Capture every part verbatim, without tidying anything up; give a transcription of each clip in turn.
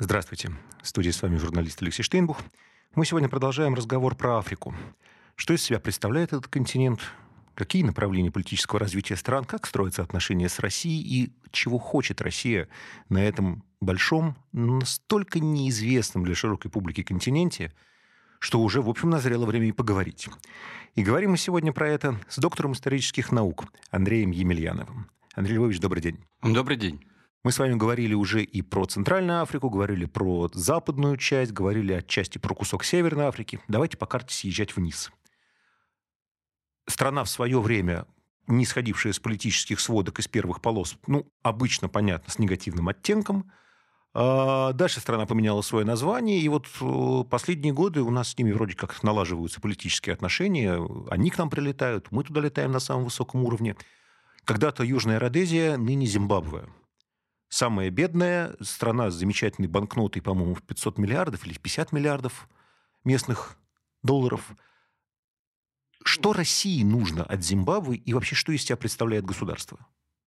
Здравствуйте. В студии с вами журналист Алексей Штейнбух. Мы сегодня продолжаем разговор про Африку. Что из себя представляет этот континент? Какие направления политического развития стран? Как строятся отношения с Россией? И чего хочет Россия на этом большом, но настолько неизвестном для широкой публики континенте, что уже, в общем, назрело время и поговорить. И говорим мы сегодня про это с доктором исторических наук Андреем Емельяновым. Андрей Львович, добрый день. Добрый день. Мы с вами говорили уже и про Центральную Африку, говорили про западную часть, говорили отчасти про кусок Северной Африки. Давайте по карте съезжать вниз. Страна в свое время, не сходившая с политических сводок из первых полос, ну, обычно, понятно, с негативным оттенком. А дальше страна поменяла свое название, и вот э, последние годы у нас с ними вроде как налаживаются политические отношения. Они к нам прилетают, мы туда летаем на самом высоком уровне. Когда-то Южная Родезия, ныне Зимбабве. Самая бедная страна с замечательной банкнотой, по-моему, в пятьсот миллиардов или в пятьдесят миллиардов местных долларов. Что России нужно от Зимбабве и вообще что из себя представляет государство?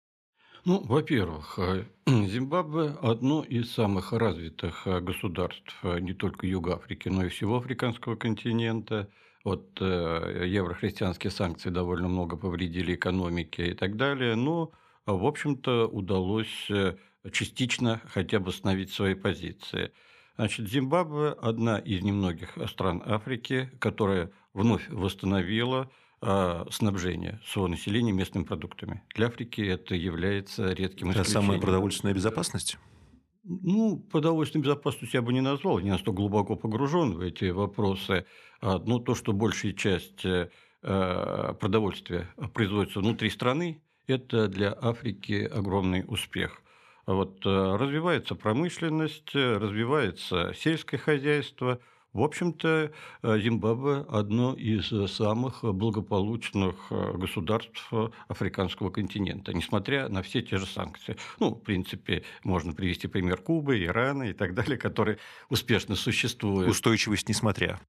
Ну, во-первых, э, Зимбабве – одно из самых развитых э, государств э, не только Юга Африки, но и всего африканского континента. Вот э, еврохристианские санкции довольно много повредили экономике и так далее, но, э, в общем-то, удалось э, частично хотя бы восстановить свои позиции. Значит, Зимбабве – одна из немногих стран Африки, которая вновь восстановила а, снабжение своего населения местными продуктами. Для Африки это является редким Это самая исключением. продовольственная безопасность? Ну, продовольственную безопасность я бы не назвал, я не настолько глубоко погружен в эти вопросы. А, Но то, что большая часть э, э, продовольствия производится внутри страны, это для Африки огромный успех. А Вот, э, развивается промышленность, э, развивается сельское хозяйство. В общем-то, э, Зимбабве – одно из э, самых благополучных э, государств э, африканского континента, несмотря на все те же санкции. Ну, в принципе, можно привести пример Кубы, Ирана и так далее, которые успешно существуют. Устойчивость несмотря.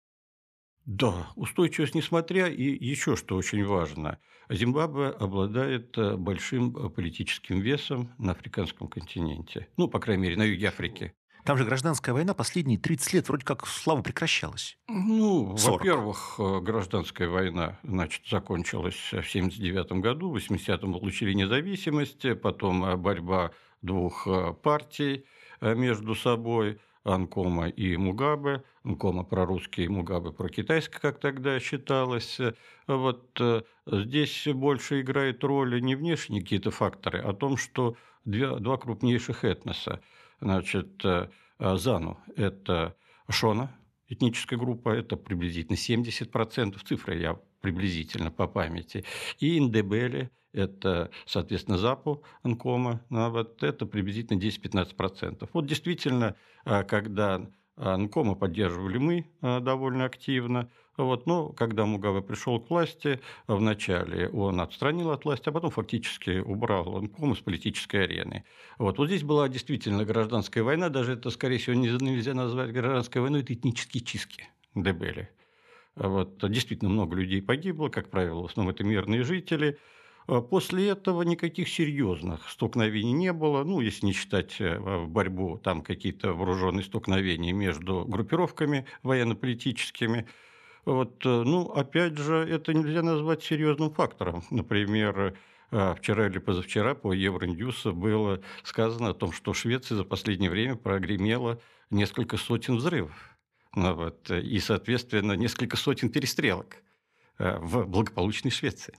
Да, устойчивость несмотря, и еще что очень важно, Зимбабве обладает э, большим э, политическим весом на африканском континенте, ну, по крайней мере, на юге Африки. Там же гражданская война последние тридцать лет вроде как слава прекращалась. Ну, сорок. во-первых, э, гражданская война, значит, закончилась в семьдесят девятом году, в восьмидесятом получили независимость, потом э, борьба двух э, партий э, между собой, Анкома и Мугабе. Анкома прорусский, Мугабе прокитайский, как тогда считалось. Вот э, здесь больше играет роль не внешние какие-то факторы, а о том, что две, два крупнейших этноса, значит, э, э, Зану – это Шона, этническая группа, это приблизительно семьдесят процентов, цифры я приблизительно по памяти, и Индебеле, это, соответственно, Запу, Анкома, ну, вот это приблизительно десять-пятнадцать процентов. Вот действительно, а, когда Анкома поддерживали мы а, довольно активно, вот, но когда Мугаве пришел к власти, вначале он отстранил от власти, а потом фактически убрал Анкому с политической арены. Вот, вот здесь была действительно гражданская война, даже это, скорее всего, нельзя назвать гражданской войной, это этнические чистки Индебеле. Вот, действительно много людей погибло, как правило, в основном это мирные жители. После этого никаких серьезных столкновений не было, ну, если не считать в борьбу, там какие-то вооруженные столкновения между группировками военно-политическими. Вот, ну, опять же, это нельзя назвать серьезным фактором. Например, вчера или позавчера по Евроньюз было сказано о том, что в Швеции за последнее время прогремело несколько сотен взрывов. Ну, вот, и, соответственно, несколько сотен перестрелок э, в благополучной Швеции.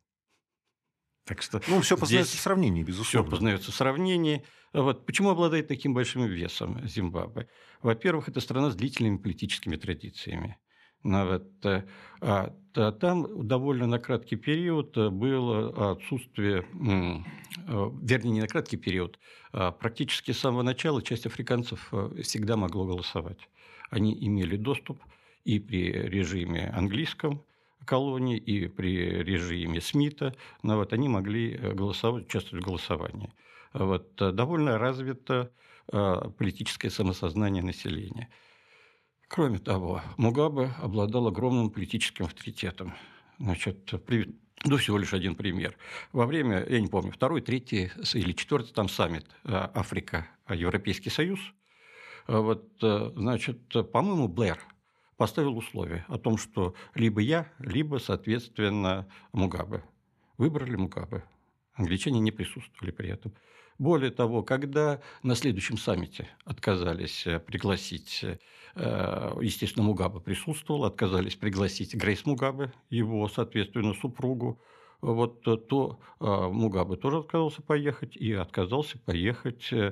Так что Ну, все познается в здесь сравнении, все безусловно. познается в сравнении. Вот. Почему обладает таким большим весом Зимбабве? Во-первых, это страна с длительными политическими традициями. Ну, вот, э, а, та- там довольно на краткий период было отсутствие, м, э, вернее, не на краткий период, а практически с самого начала часть африканцев э, всегда могла голосовать. Они имели доступ и при режиме английском колонии, и при режиме Смита, ну, вот, они могли э, голосовать, участвовать в голосовании. Вот, э, довольно развито э, политическое самосознание населения. Кроме того, Мугабе обладал огромным политическим авторитетом. Значит, приведу всего лишь один пример. Во время, я не помню, второй, третий или четвертый там саммит э, Африка, Европейский Союз, А Вот, э, значит, э, по-моему, Блэр поставил условие о том, что либо я, либо, соответственно, Мугабе. Выбрали Мугабе. Англичане не присутствовали при этом. Более того, когда на следующем саммите отказались э, пригласить, э, естественно, Мугабе присутствовал, отказались пригласить Грейс Мугабе, его, соответственно, супругу, вот, э, то э, Мугабе тоже отказался поехать, и отказался поехать э,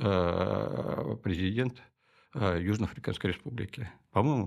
э, президент э, Южноафриканской Республики. По-моему,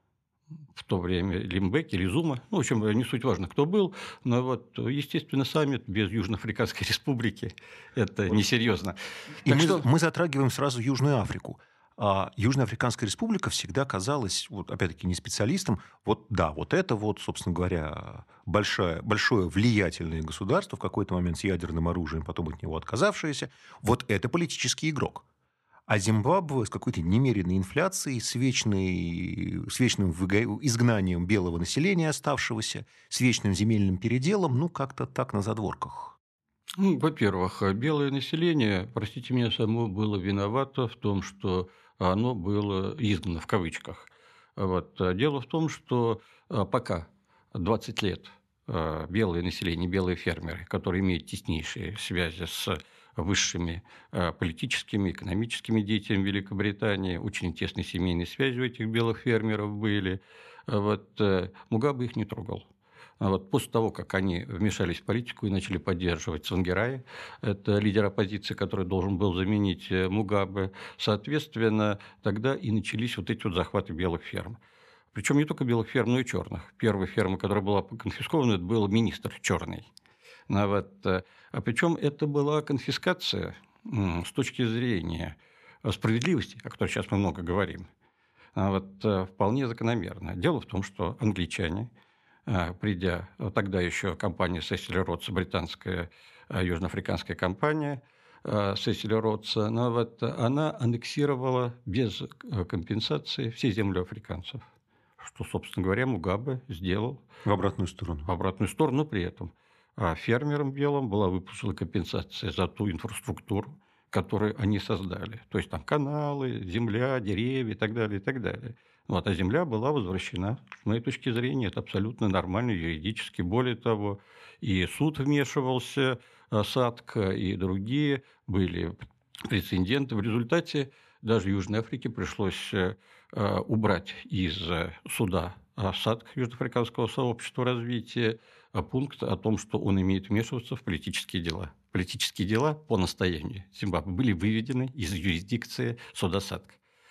в то время или Мбеки, или Зума, ну, в общем, не суть важно, кто был, но вот, естественно, саммит без Южноафриканской Республики – это несерьезно. И Так мы, что, мы затрагиваем сразу Южную Африку. А Южная Африканская Республика всегда казалась, вот, опять-таки, не специалистом, вот да, вот это вот, собственно говоря, большое, большое влиятельное государство, в какой-то момент с ядерным оружием, потом от него отказавшееся, вот это политический игрок. А Зимбабве с какой-то немеренной инфляцией, с, вечной, с вечным выго- изгнанием белого населения оставшегося, с вечным земельным переделом, ну, как-то так на задворках. ну, во-первых, белое население, простите меня, само было виновато в том, что оно было изгнано в кавычках. Вот. а Дело в том, что а, пока двадцать лет а, белое население, белые фермеры, которые имеют теснейшие связи с высшими а, политическими, экономическими деятелями Великобритании, очень тесные семейные связи у этих белых фермеров были, а вот, э, Мугабе их не трогал. А вот после того, как они вмешались в политику и начали поддерживать Цвангирай, это лидер оппозиции, который должен был заменить э, Мугабе, соответственно, тогда и начались вот эти вот захваты белых ферм. Причем не только белых ферм, но и черных. Первая ферма, которая была конфискована, это был министр черный. А, вот, э, а причем это была конфискация м, с точки зрения э, справедливости, о которой сейчас мы много говорим, а вот, э, вполне закономерно. Дело в том, что англичане, а, придя, а, тогда еще компания Сесили Ротса, британская а, южноафриканская компания а, Сесили Ротса, но вот она аннексировала без э, компенсации все земли африканцев, что, собственно говоря, Мугабе сделал В обратную сторону. в обратную сторону, но при этом а, фермерам белым была выплачена компенсация за ту инфраструктуру, которую они создали. То есть там каналы, земля, деревья и так далее, и так далее. Вот, а земля была возвращена. С моей точки зрения, это абсолютно нормально юридически. Более того, и суд вмешивался, а, САДК и другие были прецеденты. В результате даже Южной Африке пришлось э, э, убрать из э, суда а, САДК Южноафриканского сообщества развития а, пункт о том, что он имеет вмешиваться в политические дела. Политические дела по настоянию Зимбабве были выведены из юрисдикции суда САДК.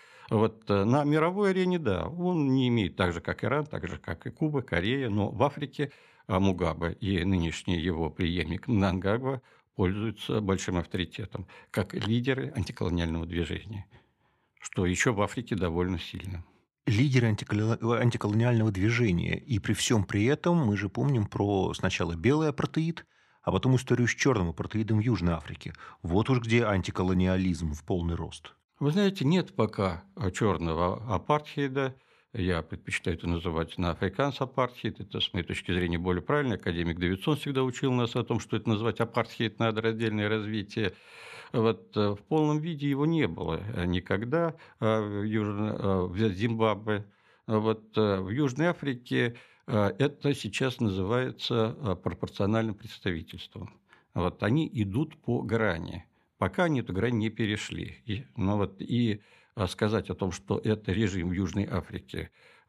Вот э, на мировой арене, да, он не имеет так же, как Иран, так же, как и Куба, Корея, но в Африке а, Мугабе и нынешний его преемник Мнангагва пользуются большим авторитетом, как лидеры антиколониального движения, что еще в Африке довольно сильно. Лидеры антиколо- антиколониального движения. И при всем при этом мы же помним про сначала белый апартеид, а потом историю с черным апартеидом в Южной Африке. Вот уж где антиколониализм в полный рост. Вы знаете, нет пока черного апартхейда. Я предпочитаю это называть на африканс апартхейд. Это, с моей точки зрения, более правильно. Академик Дэвидсон всегда учил нас о том, что это называть апартхейд надо раздельное развитие. Вот, э, в полном виде его не было э, никогда э, в, Южно- э, в Зимбабве. А Вот, э, в Южной Африке э, это сейчас называется э, пропорциональным представительством. Вот, они идут по грани. Пока они эту грань не перешли. И, но вот, и а, сказать о том, что это режим в Южной Африке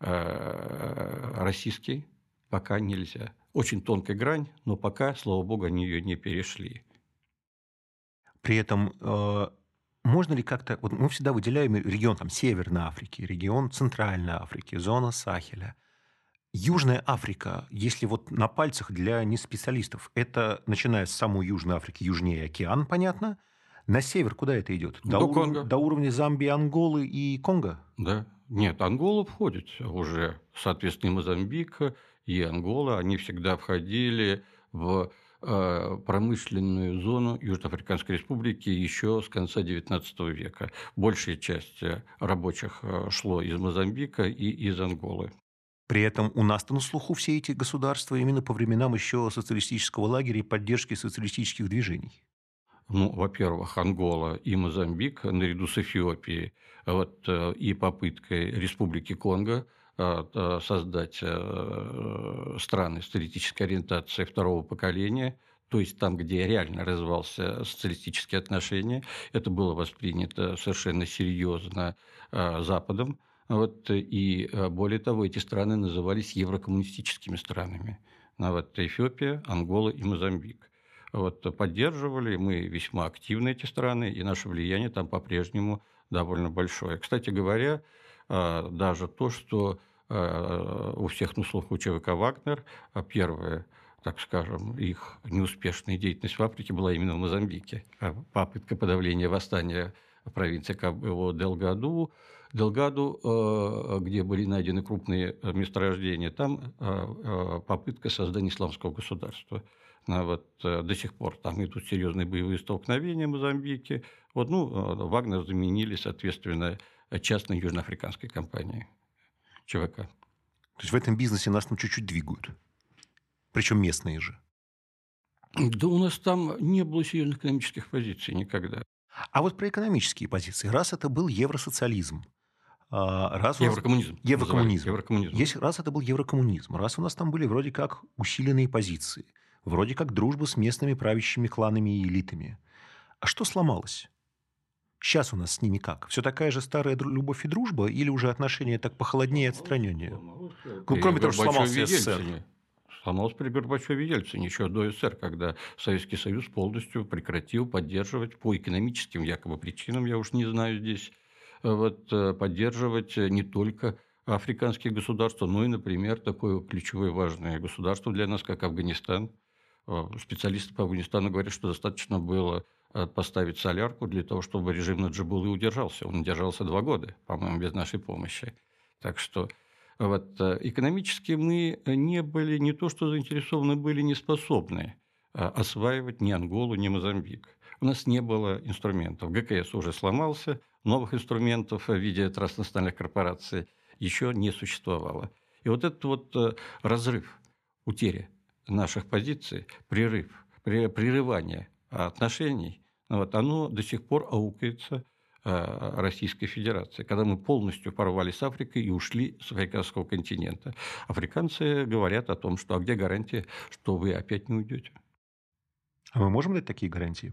э, российский, пока нельзя. Очень тонкая грань, но пока, слава богу, они ее не перешли. При этом э, можно ли как-то... Вот мы всегда выделяем регион там, Северной Африки, регион Центральной Африки, зона Сахеля. Южная Африка, если вот на пальцах для неспециалистов, это начиная с самой Южной Африки, южнее океан, понятно. На север куда это идет? До, До уровня, Конго. до уровня Замбии, Анголы и Конго? Да. Нет, Ангола входит уже, соответственно, и Мозамбик, и Ангола, они всегда входили в э, промышленную зону Южноафриканской Республики еще с конца девятнадцатого века. Большая часть э, рабочих э, шло из Мозамбика и из Анголы. При этом у нас-то на слуху все эти государства именно по временам еще социалистического лагеря и поддержки социалистических движений. Ну, во-первых, Ангола и Мозамбик наряду с Эфиопией, вот, э, и попыткой Республики Конго э, э, создать э, страны социалистической ориентации второго поколения, то есть там, где реально развивался социалистические отношения, это было воспринято совершенно серьезно э, Западом. Вот, и э, более того, эти страны назывались еврокоммунистическими странами. Ну, вот, Эфиопия, Ангола и Мозамбик. Вот, поддерживали мы весьма активно эти страны, и наше влияние там по-прежнему довольно большое. Кстати говоря, э, даже то, что э, у всех на слуху ЧВК «Вагнер», а первая, так скажем, их неуспешная деятельность в Африке была именно в Мозамбике. А попытка подавления восстания в провинции Кабо-Делгаду, Делгаду, э, где были найдены крупные месторождения, там э, попытка создания исламского государства. А вот э, до сих пор там идут серьезные боевые столкновения в Мозамбике. Вот, ну, э, Вагнер заменили, соответственно, частной южноафриканской компанией ЧВК. То есть в этом бизнесе нас там чуть-чуть двигают. Причем местные же. Да у нас там не было серьезных экономических позиций никогда. А вот про экономические позиции. Раз это был евросоциализм, а, раз у нас... Еврокоммунизм. Еврокоммунизм. Еврокоммунизм. Если, раз это был еврокоммунизм, раз у нас там были вроде как усиленные позиции, вроде как дружба с местными правящими кланами и элитами. А что сломалось? Сейчас у нас с ними как? Все такая же старая дру- любовь и дружба или уже отношения так похолоднее и отстраненнее? Ну, кроме того, что сломался СССР. Сломался при Горбачеве и Ельцине еще до СССР, когда Советский Союз полностью прекратил поддерживать по экономическим якобы причинам, я уж не знаю здесь, вот, поддерживать не только африканские государства, но и, например, такое ключевое важное государство для нас, как Афганистан. Специалисты по Афганистану говорят, что достаточно было поставить солярку для того, чтобы режим Наджибуллы удержался. Он удержался два года, по-моему, без нашей помощи. Так что вот, экономически мы не были, не то что заинтересованы, были не способны осваивать ни Анголу, ни Мозамбик. У нас не было инструментов. ГКС уже сломался, новых инструментов в виде транснациональных корпораций еще не существовало. И вот этот вот разрыв, утеря наших позиций, прерыв, прерывание отношений, вот, оно до сих пор аукается Российской Федерации, когда мы полностью порвали с Африкой и ушли с африканского континента. Африканцы говорят о том, что а где гарантия, что вы опять не уйдете? А мы можем дать такие гарантии?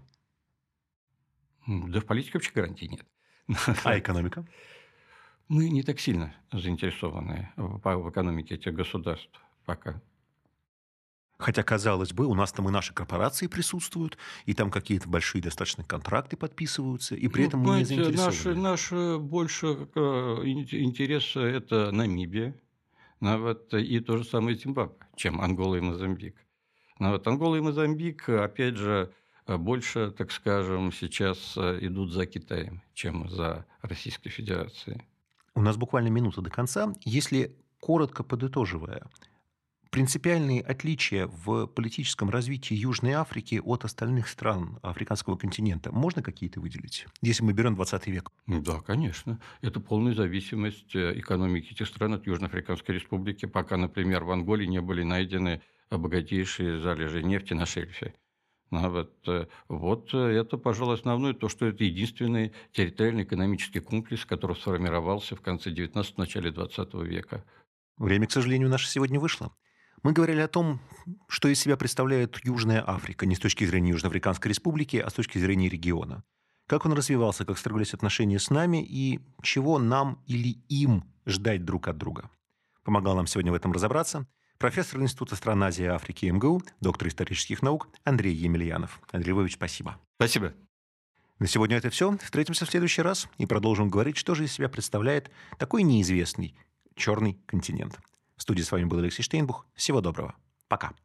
Да в политике вообще гарантий нет. А экономика? Мы не так сильно заинтересованы в экономике этих государств пока. Хотя, казалось бы, у нас там и наши корпорации присутствуют, и там какие-то большие достаточно контракты подписываются, и при Ну, этом мы не понимаете, заинтересованы. Наш, наш больше э, интерес – это Намибия, ну, вот, и то же самое Зимбабве, чем Ангола и Мозамбик. Ну, вот, Ангола и Мозамбик, опять же, больше, так скажем, сейчас идут за Китаем, чем за Российской Федерацией. У нас буквально минута до конца. Если коротко подытоживая, принципиальные отличия в политическом развитии Южной Африки от остальных стран африканского континента можно какие-то выделить, если мы берем двадцатый век? Да, конечно. Это полная зависимость экономики этих стран от Южноафриканской Республики, пока, например, в Анголе не были найдены богатейшие залежи нефти на шельфе. А вот, вот это, пожалуй, основное, то, что это единственный территориально-экономический комплекс, который сформировался в конце девятнадцатого – начале двадцатого века. Время, к сожалению, наше сегодня вышло. Мы говорили о том, что из себя представляет Южная Африка, не с точки зрения Южноафриканской Республики, а с точки зрения региона. Как он развивался, как строились отношения с нами и чего нам или им ждать друг от друга. Помогал нам сегодня в этом разобраться профессор Института стран Азии и Африки МГУ, доктор исторических наук Андрей Емельянов. Андрей Львович, спасибо. Спасибо. На сегодня это все. Встретимся в следующий раз и продолжим говорить, что же из себя представляет такой неизвестный черный континент. В студии с вами был Алексей Штейнбух. Всего доброго. Пока.